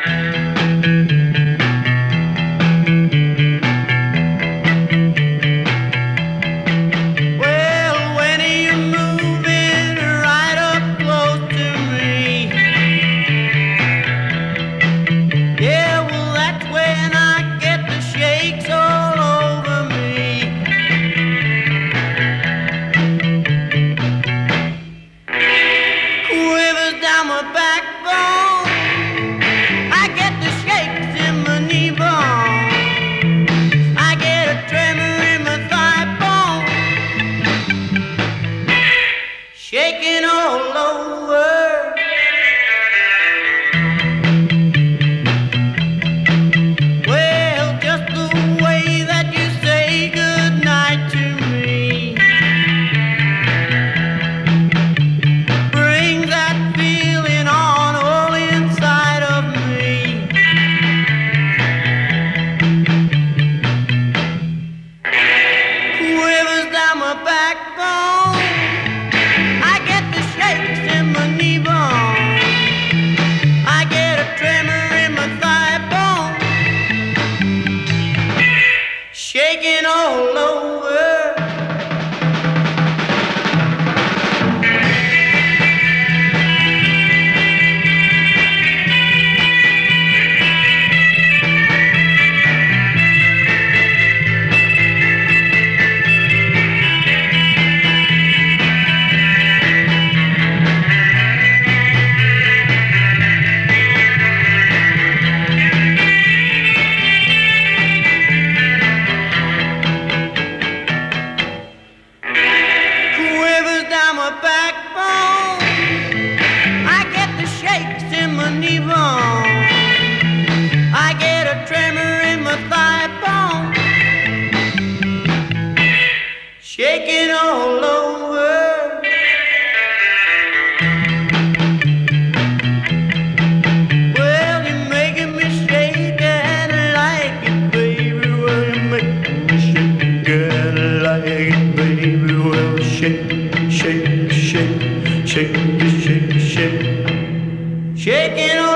Shaking all over. Well, just the way that you say goodnight to me brings that feeling on all inside of me. Quivers down my backbone. In my knee bone, I get a tremor in my thigh bone, shaking all over. Backbone, I get the shakes in my knee bone, I get a tremor in my thigh bone, shaking all over. Well, you're making me shake and I like it, baby. Well, you're making me shake and I like it, baby. Well, shake, shake, shake, shake, shake, shake, shaking.